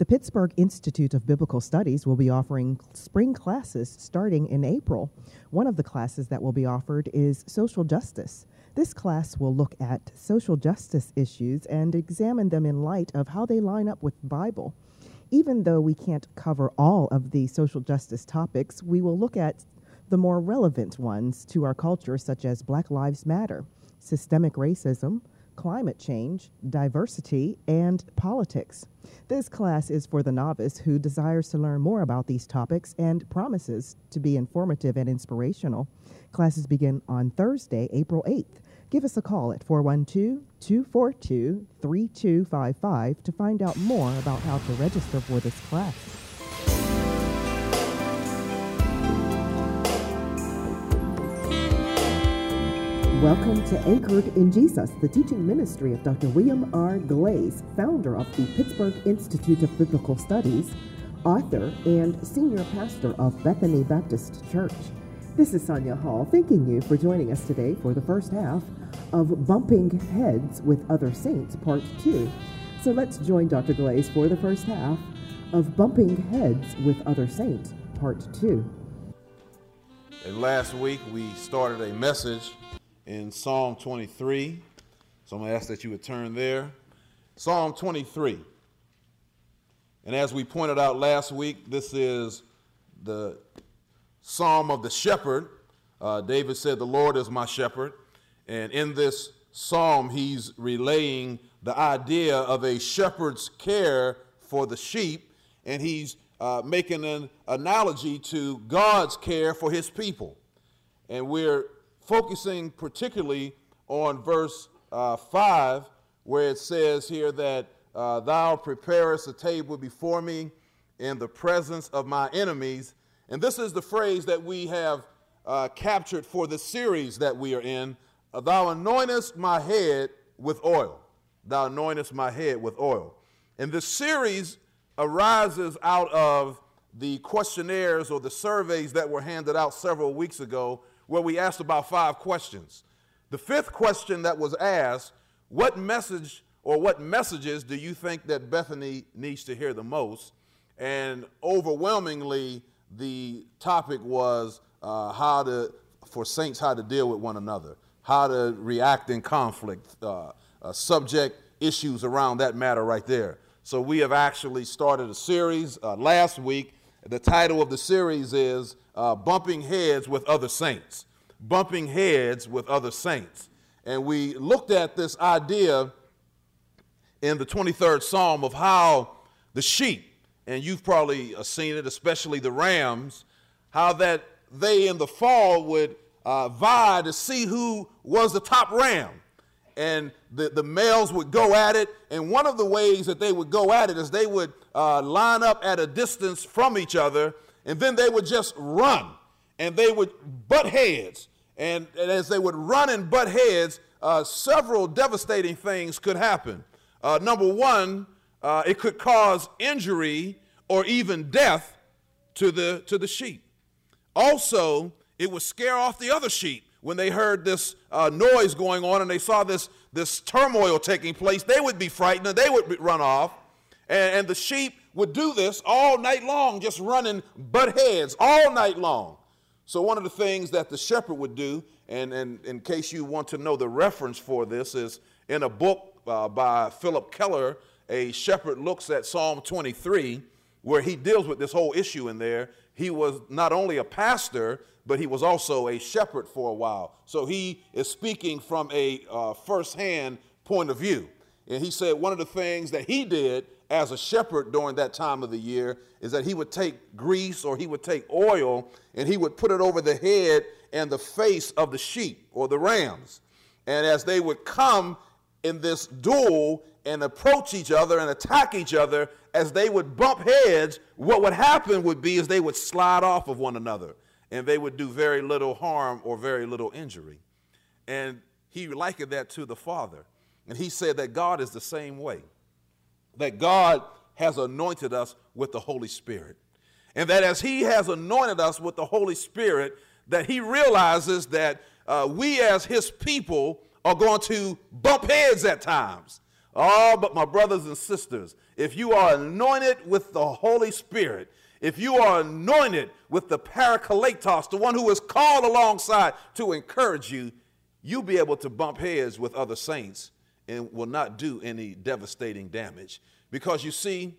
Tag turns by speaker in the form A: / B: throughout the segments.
A: The Pittsburgh Institute of Biblical Studies will be offering spring classes starting in April. One of the classes that will be offered is social justice. This class will look at social justice issues and examine them in light of how they line up with the Bible. Even though we can't cover all of the social justice topics, we will look at the more relevant ones to our culture, such as Black Lives Matter, systemic racism, climate change, diversity, and politics. This class is for the novice who desires to learn more about these topics and promises to be informative and inspirational. Classes begin on Thursday, April 8th. Give us a call at 412-242-3255 to find out more about how to register for this class. Welcome to Anchored in Jesus, the teaching ministry of Dr. William R. Glaze, founder of the Pittsburgh Institute of Biblical Studies, author, and senior pastor of Bethany Baptist Church. This is Sonia Hall, thanking you for joining us today for the first half of Bumping Heads with Other Saints, Part 2. So let's join Dr. Glaze for the first half of Bumping Heads with Other Saints, Part 2.
B: And last week we started a message in Psalm 23. So I'm going to ask that you would turn there. Psalm 23. And as we pointed out last week, this is the Psalm of the shepherd. David said, "The Lord is my shepherd." And in this psalm, he's relaying the idea of a shepherd's care for the sheep. And he's making an analogy to God's care for his people. And we're focusing particularly on verse 5, where it says here that thou preparest a table before me in the presence of my enemies. And this is the phrase that we have captured for the series that we are in. Thou anointest my head with oil. Thou anointest my head with oil. And this series arises out of the questionnaires or the surveys that were handed out several weeks ago, where we asked about 5 questions. The 5th question that was asked, what message or what messages do you think that Bethany needs to hear the most? And overwhelmingly, the topic was for saints, how to deal with one another, how to react in conflict, subject issues around that matter right there. So we have actually started a series last week. The title of the series is Bumping Heads with Other Saints. Bumping Heads with Other Saints. And we looked at this idea in the 23rd Psalm of how the sheep, and you've probably seen it, especially the rams, how that they in the fall would vie to see who was the top ram. And the males would go at it, and one of the ways that they would go at it is they would line up at a distance from each other, and then they would just run, and they would butt heads. And as they would run and butt heads, several devastating things could happen. Number one, it could cause injury or even death to the sheep. Also, it would scare off the other sheep. When they heard this noise going on and they saw this turmoil taking place, they would be frightened and they would run off. And the sheep would do this all night long, just running butt heads all night long. So one of the things that the shepherd would do, and in case you want to know the reference for this, is in a book by Philip Keller, A Shepherd Looks at Psalm 23, where he deals with this whole issue in there. He was not only a pastor, but he was also a shepherd for a while. So he is speaking from a first-hand point of view. And he said one of the things that he did as a shepherd during that time of the year is that he would take grease or he would take oil and he would put it over the head and the face of the sheep or the rams. And as they would come in this duel and approach each other and attack each other, as they would bump heads, what would happen would be is they would slide off of one another and they would do very little harm or very little injury. And he likened that to the Father. And he said that God is the same way, that God has anointed us with the Holy Spirit. And that as he has anointed us with the Holy Spirit, that he realizes that we as his people are going to bump heads at times. Oh, but my brothers and sisters, if you are anointed with the Holy Spirit, if you are anointed with the Parakletos, the one who is called alongside to encourage you, you'll be able to bump heads with other saints and will not do any devastating damage. Because you see,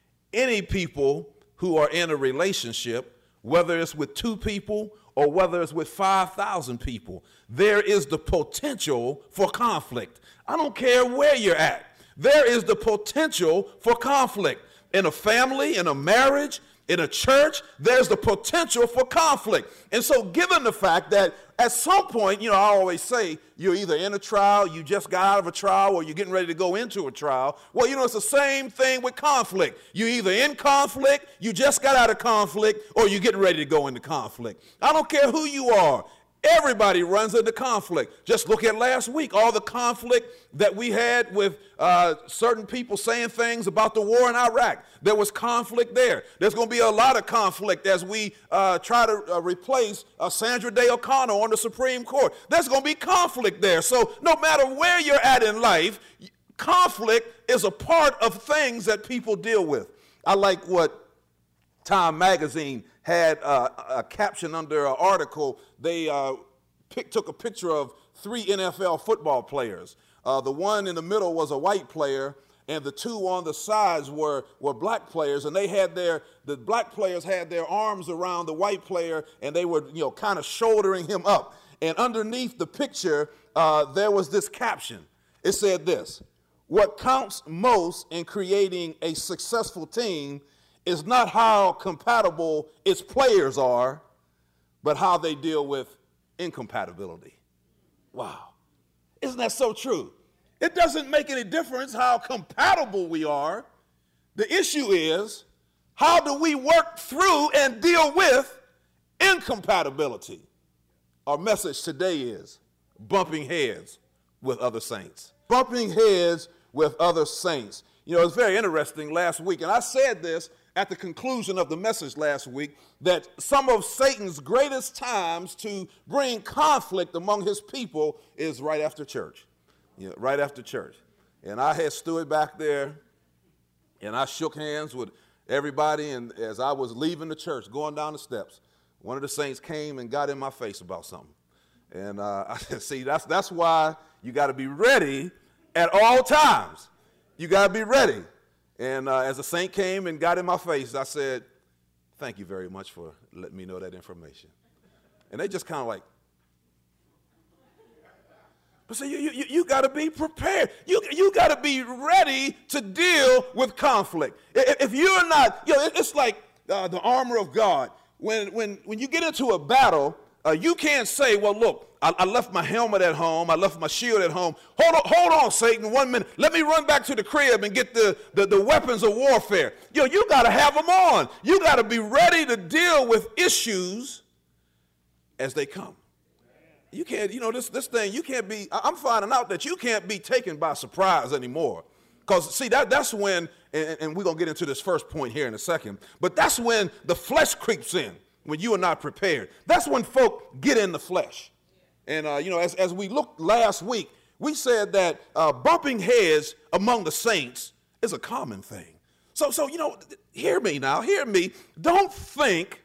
B: any people who are in a relationship, whether it's with 2 people or whether it's with 5,000 people, there is the potential for conflict. I don't care where you're at. There is the potential for conflict. In a family, in a marriage, in a church, there's the potential for conflict. And so given the fact that at some point, I always say you're either in a trial, you just got out of a trial, or you're getting ready to go into a trial. Well, it's the same thing with conflict. You're either in conflict, you just got out of conflict, or you're getting ready to go into conflict. I don't care who you are. Everybody runs into conflict. Just look at last week, all the conflict that we had with certain people saying things about the war in Iraq. There was conflict there. There's going to be a lot of conflict as we try to replace Sandra Day O'Connor on the Supreme Court. There's going to be conflict there. So no matter where you're at in life, conflict is a part of things that people deal with. I like what Time Magazine had a caption under an article. They took a picture of 3 NFL football players. The one in the middle was a white player, and the 2 on the sides were black players, and the black players had their arms around the white player, and they were kind of shouldering him up. And underneath the picture, there was this caption. It said this: "What counts most in creating a successful team is not how compatible its players are, but how they deal with incompatibility." Wow. Isn't that so true? It doesn't make any difference how compatible we are. The issue is, how do we work through and deal with incompatibility? Our message today is bumping heads with other saints. Bumping heads with other saints. It's very interesting last week, and I said this at the conclusion of the message last week, that some of Satan's greatest times to bring conflict among his people is right after church. Right after church. And I had stood back there, and I shook hands with everybody, and as I was leaving the church, going down the steps, one of the saints came and got in my face about something. And I said, see, that's why you got to be ready at all times. You got to be ready. And as a saint came and got in my face, I said, "Thank you very much for letting me know that information." And they just kind of like, but see, you got to be prepared. You got to be ready to deal with conflict. If you're not, it's like the armor of God. When you get into a battle, you can't say, "Well, look, I left my helmet at home. I left my shield at home. Hold on, Satan, 1 minute. Let me run back to the crib and get the weapons of warfare." You got to have them on. You got to be ready to deal with issues as they come. You can't, this thing, you can't be, I'm finding out that you can't be taken by surprise anymore. Because, see, that's when, and we're going to get into this first point here in a second, but that's when the flesh creeps in, when you are not prepared. That's when folk get in the flesh. And, as we looked last week, we said that bumping heads among the saints is a common thing. So hear me now, hear me. Don't think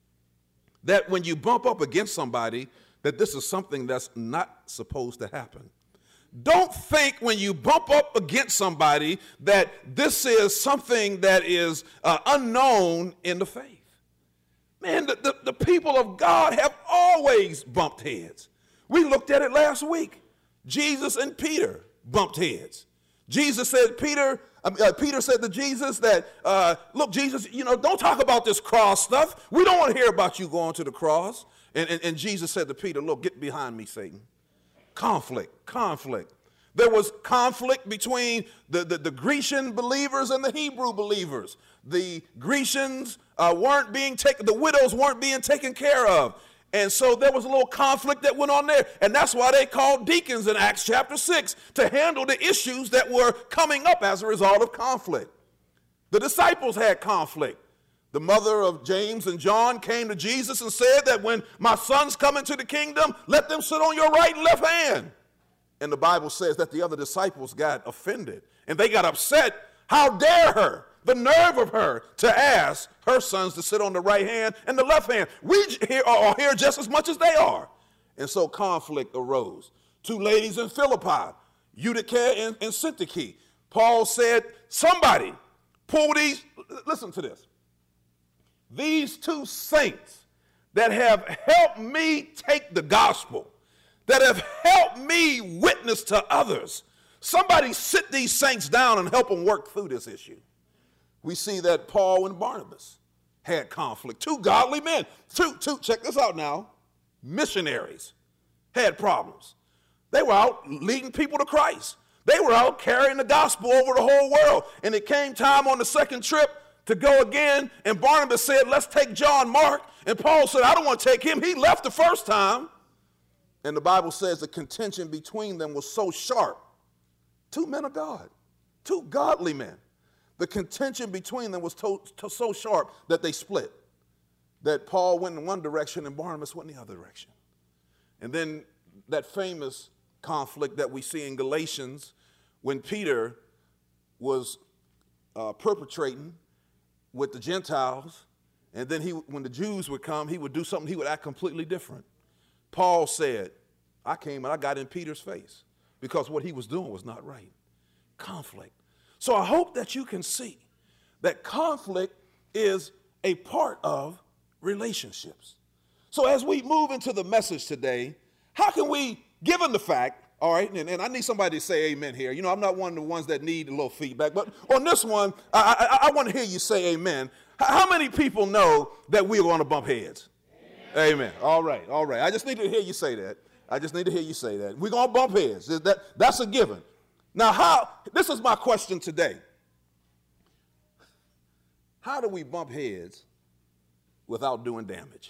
B: that when you bump up against somebody that this is something that's not supposed to happen. Don't think when you bump up against somebody that this is something that is unknown in the faith. Man, the people of God have always bumped heads. We looked at it last week. Jesus and Peter bumped heads. Jesus said, Peter said to Jesus that, "Look, Jesus, don't talk about this cross stuff. We don't want to hear about you going to the cross." And Jesus said to Peter, "Look, get behind me, Satan." Conflict. There was conflict between the Grecian believers and the Hebrew believers. The Grecians weren't being taken, the widows weren't being taken care of. And so there was a little conflict that went on there. And that's why they called deacons in Acts chapter 6 to handle the issues that were coming up as a result of conflict. The disciples had conflict. The mother of James and John came to Jesus and said that when my sons come into the kingdom, let them sit on your right and left hand. And the Bible says that the other disciples got offended and they got upset How dare her, the nerve of her, to ask her sons to sit on the right hand and the left hand. We are here just as much as they are. And so conflict arose. Two ladies in Philippi, Eutyche and Syntyche. Paul said, somebody pull these, listen to this. These two saints that have helped me take the gospel, that have helped me witness to others, somebody sit these saints down and help them work through this issue. We see that Paul and Barnabas had conflict. Two godly men, two, check this out now, missionaries had problems. They were out leading people to Christ. They were out carrying the gospel over the whole world. And it came time on the second trip to go again, and Barnabas said, let's take John Mark. And Paul said, I don't want to take him. He left the first time. And the Bible says the contention between them was so sharp. Two men of God, two godly men. The contention between them was so sharp that they split. That Paul went in one direction and Barnabas went in the other direction. And then that famous conflict that we see in Galatians when Peter was perpetrating with the Gentiles, and then when the Jews would come, he would do something, he would act completely different. Paul said, I came and I got in Peter's face because what he was doing was not right. Conflict. So I hope that you can see that conflict is a part of relationships. So as we move into the message today, how can we, given the fact, all right, and I need somebody to say amen here. You know, I'm not one of the ones that need a little feedback, but on this one, I want to hear you say amen. How many people know that we're going to bump heads? Amen. All right. I just need to hear you say that. We're going to bump heads. That's a given. Now, this is my question today. How do we bump heads without doing damage?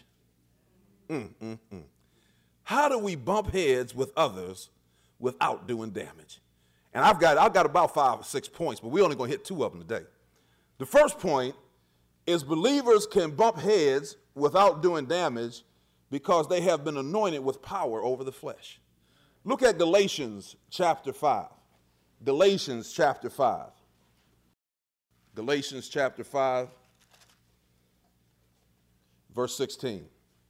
B: How do we bump heads with others without doing damage? And I've got about 5 or 6 points, but we're only going to hit 2 of them today. The first point is believers can bump heads without doing damage because they have been anointed with power over the flesh. Look at Galatians chapter 5. Galatians chapter 5. Galatians chapter 5, verse 16.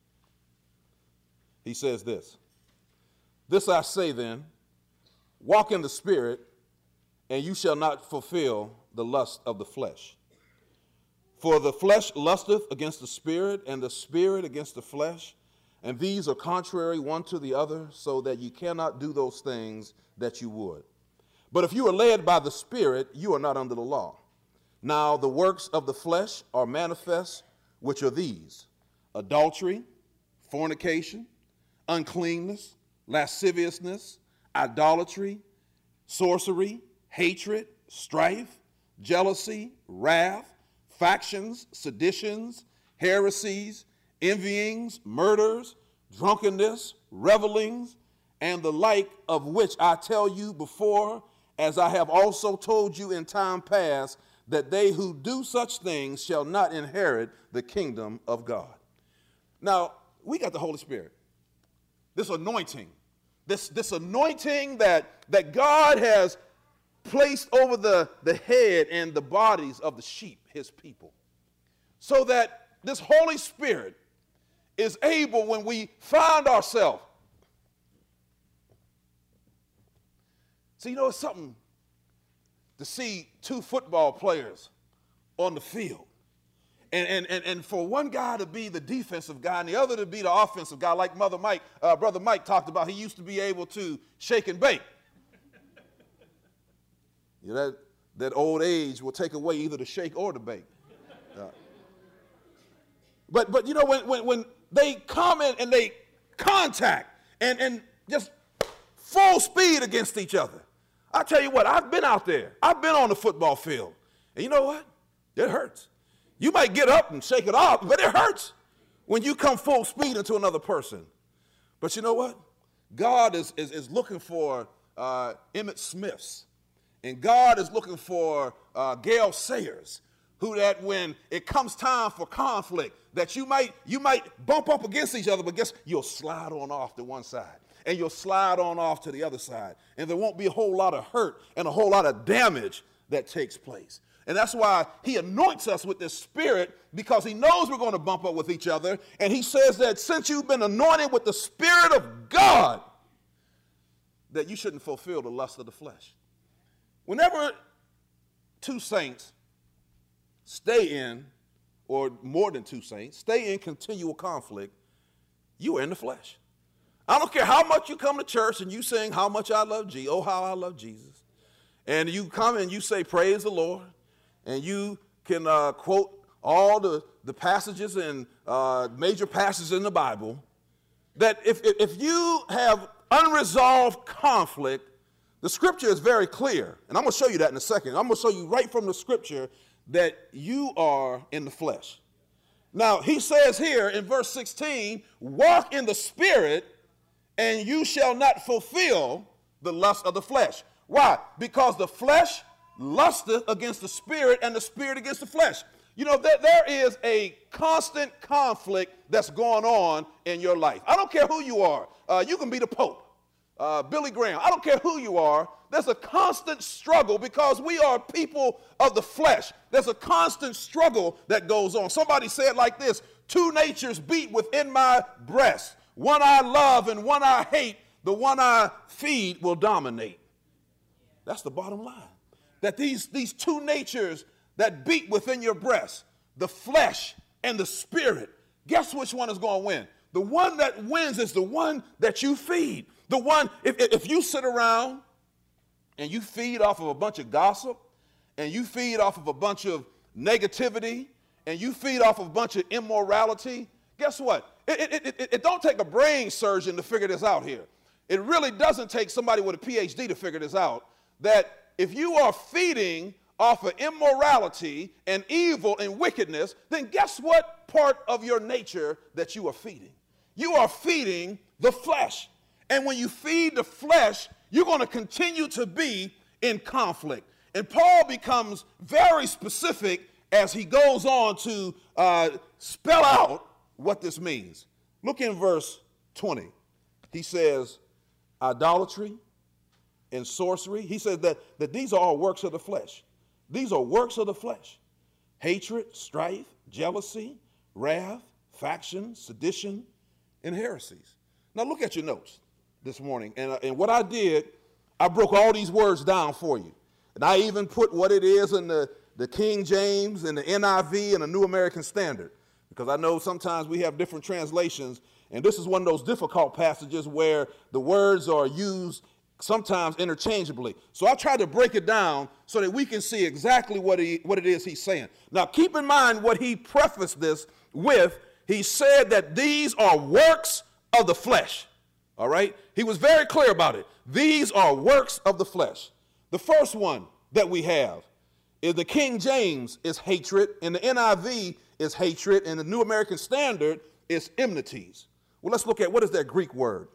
B: He says this. This I say then, walk in the Spirit, and you shall not fulfill the lust of the flesh. For the flesh lusteth against the Spirit, and the Spirit against the flesh, and these are contrary one to the other, so that you cannot do those things that you would. But if you are led by the Spirit, you are not under the law. Now the works of the flesh are manifest, which are these: adultery, fornication, uncleanness, lasciviousness, idolatry, sorcery, hatred, strife, jealousy, wrath, factions, seditions, heresies, envyings, murders, drunkenness, revelings, and the like, of which I tell you before, as I have also told you in time past, that they who do such things shall not inherit the kingdom of God. Now, we got the Holy Spirit. This anointing, this anointing that God has placed over the head and the bodies of the sheep, his people, so that this Holy Spirit is able, when we find ourselves. So, you know, it's something to see 2 football players on the field. And for one guy to be the defensive guy and the other to be the offensive guy, like Brother Mike talked about. He used to be able to shake and bake. You know, that old age will take away either the shake or the bake. But you know, when they come in and they contact and just full speed against each other. I tell you what, I've been out there. I've been on the football field. And you know what? It hurts. You might get up and shake it off, but it hurts when you come full speed into another person. But you know what? God is looking for Emmitt Smiths. And God is looking for Gale Sayers, who that when it comes time for conflict, that you might bump up against each other, but guess you'll slide on off to one side. And you'll slide on off to the other side. And there won't be a whole lot of hurt and a whole lot of damage that takes place. And that's why he anoints us with this Spirit, because he knows we're going to bump up with each other. And he says that since you've been anointed with the Spirit of God, that you shouldn't fulfill the lust of the flesh. Whenever two saints stay in, or more than two saints, stay in continual conflict, you are in the flesh. I don't care how much you come to church and you sing how much I love Jesus, oh how I love Jesus. And you come and you say praise the Lord, and you can quote all the passages and major passages in the Bible, that if you have unresolved conflict, the scripture is very clear. And I'm going to show you that in a second. I'm going to show you right from the scripture that you are in the flesh. Now, he says here in verse 16, walk in the Spirit, and you shall not fulfill the lust of the flesh. Why? Because the flesh lusteth against the Spirit, and the Spirit against the flesh. You know, there is a constant conflict that's going on in your life. I don't care who you are. You can be the Pope, Billy Graham. I don't care who you are. There's a constant struggle because we are people of the flesh. There's a constant struggle that goes on. Somebody said like this: two natures beat within my breast. One I love and one I hate. The one I feed will dominate. That's the bottom line. That these two natures that beat within your breast, the flesh and the Spirit, guess which one is going to win? The one that wins is the one that you feed. The one, if you sit around and you feed off of a bunch of gossip, and you feed off of a bunch of negativity, and you feed off of a bunch of immorality, guess what? It don't take a brain surgeon to figure this out here. It really doesn't take somebody with a PhD to figure this out, that if you are feeding off of immorality and evil and wickedness, then guess what part of your nature that you are feeding? You are feeding the flesh. And when you feed the flesh, you're going to continue to be in conflict. And Paul becomes very specific as he goes on to spell out what this means. Look in verse 20. He says, idolatry and sorcery. He says that these are all works of the flesh. These are works of the flesh. Hatred, strife, jealousy, wrath, faction, sedition, and heresies. Now look at your notes this morning. And what I did, I broke all these words down for you. And I even put what it is in the King James and the NIV and the New American Standard. Because I know sometimes we have different translations. And this is one of those difficult passages where the words are used sometimes interchangeably. So I tried to break it down so that we can see exactly what it is he's saying. Now keep in mind what he prefaced this with. He said that these are works of the flesh. All right? He was very clear about it. These are works of the flesh. The first one that we have is the King James is hatred, and the NIV is hatred, and the New American Standard is enmities. Well, let's look at what is that Greek word.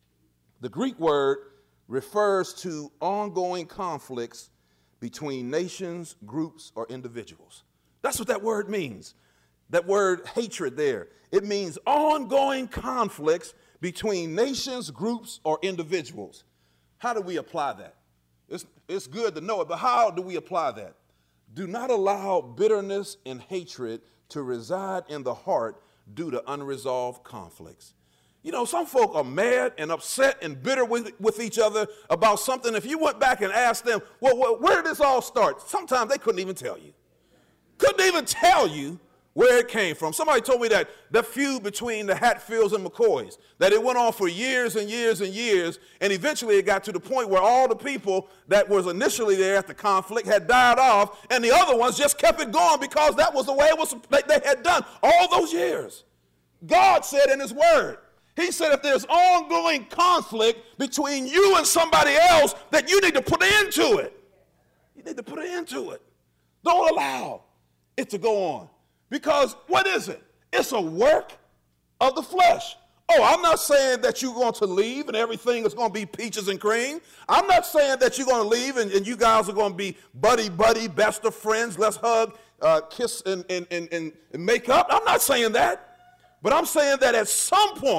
B: The Greek word refers to ongoing conflicts between nations, groups, or individuals. That's what that word means. That word hatred there. It means ongoing conflicts between nations, groups, or individuals. How do we apply that? It's good to know it, but how do we apply that? Do not allow bitterness and hatred to reside in the heart due to unresolved conflicts. You know, some folk are mad and upset and bitter with each other about something. If you went back and asked them, well, where did this all start? Sometimes they couldn't even tell you. Couldn't even tell you where it came from. Somebody told me that the feud between the Hatfields and McCoys, that it went on for years and years and years, and eventually it got to the point where all the people that was initially there at the conflict had died off, and the other ones just kept it going because that was the way it was they had done all those years. God said in his word, he said if there's ongoing conflict between you and somebody else, that you need to put an end to it. You need to put an end to it. Don't allow it to go on. Because what is it? It's a work of the flesh. Oh, I'm not saying that you're going to leave and everything is going to be peaches and cream. I'm not saying that you're going to leave and you guys are going to be buddy, best of friends. Let's hug, kiss, and make up. I'm not saying that. But I'm saying that at some point,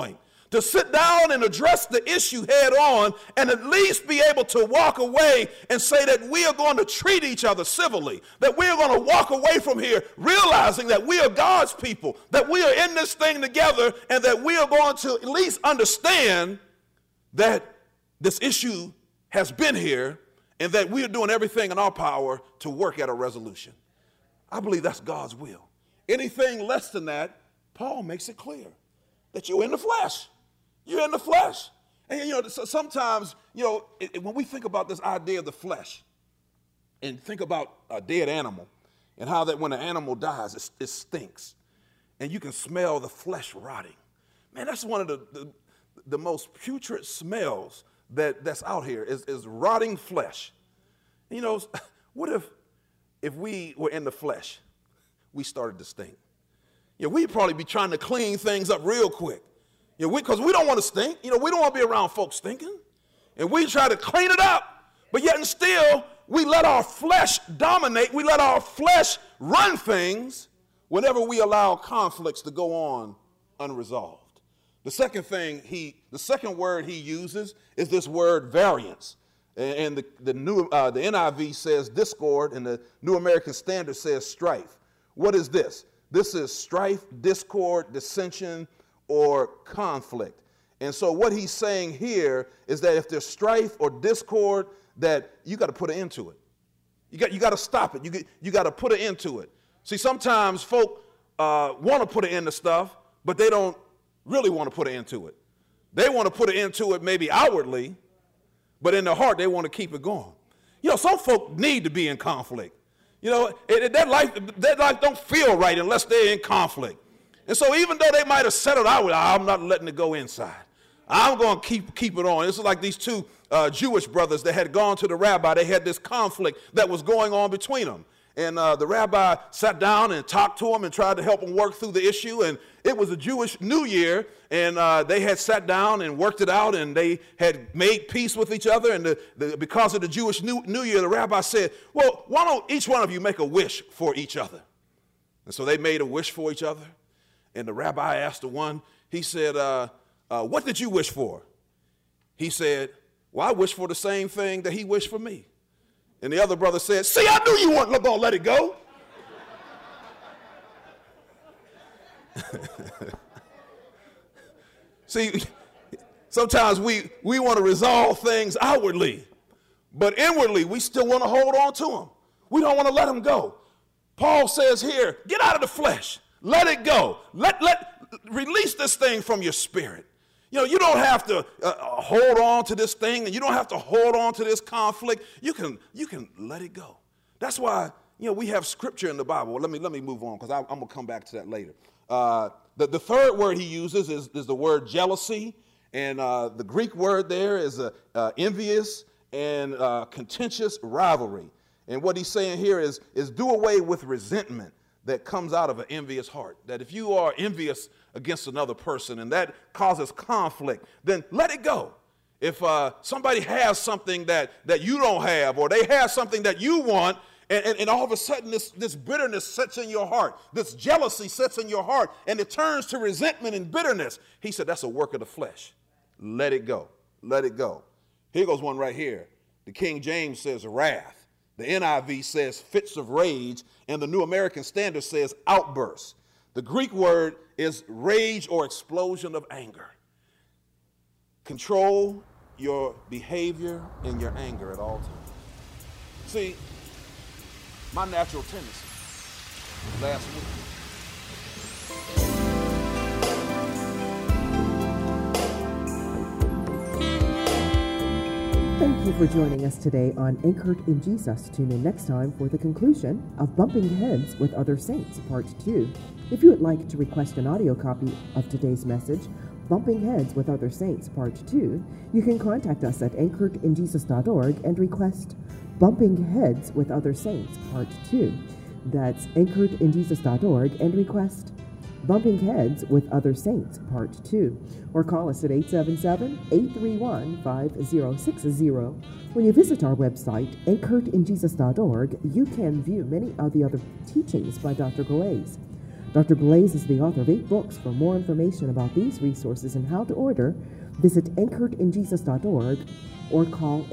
B: to sit down and address the issue head on and at least be able to walk away and say that we are going to treat each other civilly, that we are going to walk away from here realizing that we are God's people, that we are in this thing together, and that we are going to at least understand that this issue has been here and that we are doing everything in our power to work at a resolution. I believe that's God's will. Anything less than that, Paul makes it clear that you're in the flesh. You're in the flesh. And, sometimes, when we think about this idea of the flesh and think about a dead animal and how that when an animal dies, it stinks. And you can smell the flesh rotting. Man, that's one of the most putrid smells that's out here is rotting flesh. What if we were in the flesh, we started to stink? We'd probably be trying to clean things up real quick. Because we don't want to stink. We don't want to be around folks stinking. And we try to clean it up. But yet and still, we let our flesh dominate. We let our flesh run things whenever we allow conflicts to go on unresolved. The second word he uses is this word variance. And the NIV says discord, and the New American Standard says strife. What is this? This is strife, discord, dissension, or conflict. And so what he's saying here is that if there's strife or discord, that you got to put an end to it. You got to stop it. You got to put an end to it. See, sometimes folk want to put an end to stuff, but they don't really want to put an end to it. They want to put an end to it maybe outwardly, but in their heart they want to keep it going. Some folk need to be in conflict. That life don't feel right unless they're in conflict. And so even though they might have settled out, I'm not letting it go inside. I'm going to keep it on. It's like these two Jewish brothers that had gone to the rabbi. They had this conflict that was going on between them. And the rabbi sat down and talked to them and tried to help them work through the issue. And it was a Jewish New Year, and they had sat down and worked it out, and they had made peace with each other. And because of the Jewish New Year, the rabbi said, well, why don't each one of you make a wish for each other? And so they made a wish for each other. And the rabbi asked the one, he said, what did you wish for? He said, well, I wish for the same thing that he wished for me. And the other brother said, see, I knew you weren't going to let it go. See, sometimes we want to resolve things outwardly, but inwardly we still want to hold on to them. We don't want to let them go. Paul says here, get out of the flesh. Let it go. Release this thing from your spirit. You don't have to hold on to this thing, and you don't have to hold on to this conflict. You can let it go. That's why we have scripture in the Bible. Let me move on, because I'm gonna come back to that later. The third word he uses is the word jealousy, and the Greek word there is envious and contentious rivalry. And what he's saying here is do away with resentment that comes out of an envious heart. That if you are envious against another person and that causes conflict, then let it go. If somebody has something that you don't have, or they have something that you want, and all of a sudden this bitterness sets in your heart, this jealousy sets in your heart, and it turns to resentment and bitterness, he said that's a work of the flesh. Let it go. Let it go. Here goes one right here. The King James says wrath. The NIV says fits of rage, and the New American Standard says outbursts. The Greek word is rage or explosion of anger. Control your behavior and your anger at all times. See, my natural tendency last week.
A: Thank you for joining us today on Anchored in Jesus. Tune in next time for the conclusion of Bumping Heads with Other Saints, Part 2. If you would like to request an audio copy of today's message, Bumping Heads with Other Saints, Part 2, you can contact us at anchoredinjesus.org and request Bumping Heads with Other Saints, Part 2. That's anchoredinjesus.org and request Bumping Heads with Other Saints, Part 2. Or call us at 877-831-5060. When you visit our website, anchoredinjesus.org, you can view many of the other teachings by Dr. Galais. Dr. Glaze is the author of 8 books. For more information about these resources and how to order, visit anchoredinjesus.org or call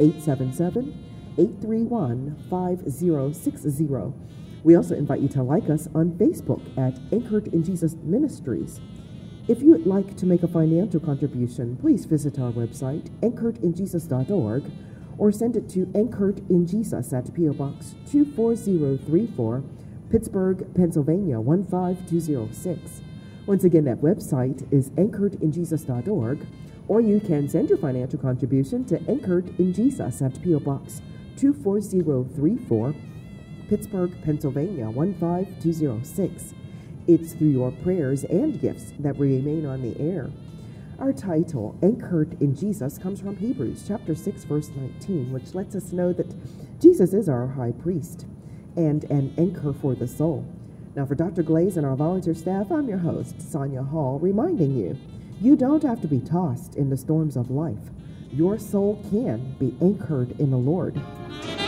A: 877-831-5060. We also invite you to like us on Facebook at Anchored in Jesus Ministries. If you would like to make a financial contribution, please visit our website, anchoredinjesus.org, or send it to Anchored in Jesus at P.O. Box 24034, Pittsburgh, Pennsylvania 15206. Once again, that website is anchoredinjesus.org, or you can send your financial contribution to Anchored in Jesus at P.O. Box 24034, Pittsburgh, Pennsylvania 15206. It's through your prayers and gifts that we remain on the air. Our title, Anchored in Jesus, comes from Hebrews chapter 6, verse 19, which lets us know that Jesus is our high priest and an anchor for the soul. Now, for Dr. Glaze and our volunteer staff, I'm your host, Sonia Hall, reminding you, you don't have to be tossed in the storms of life. Your soul can be anchored in the Lord.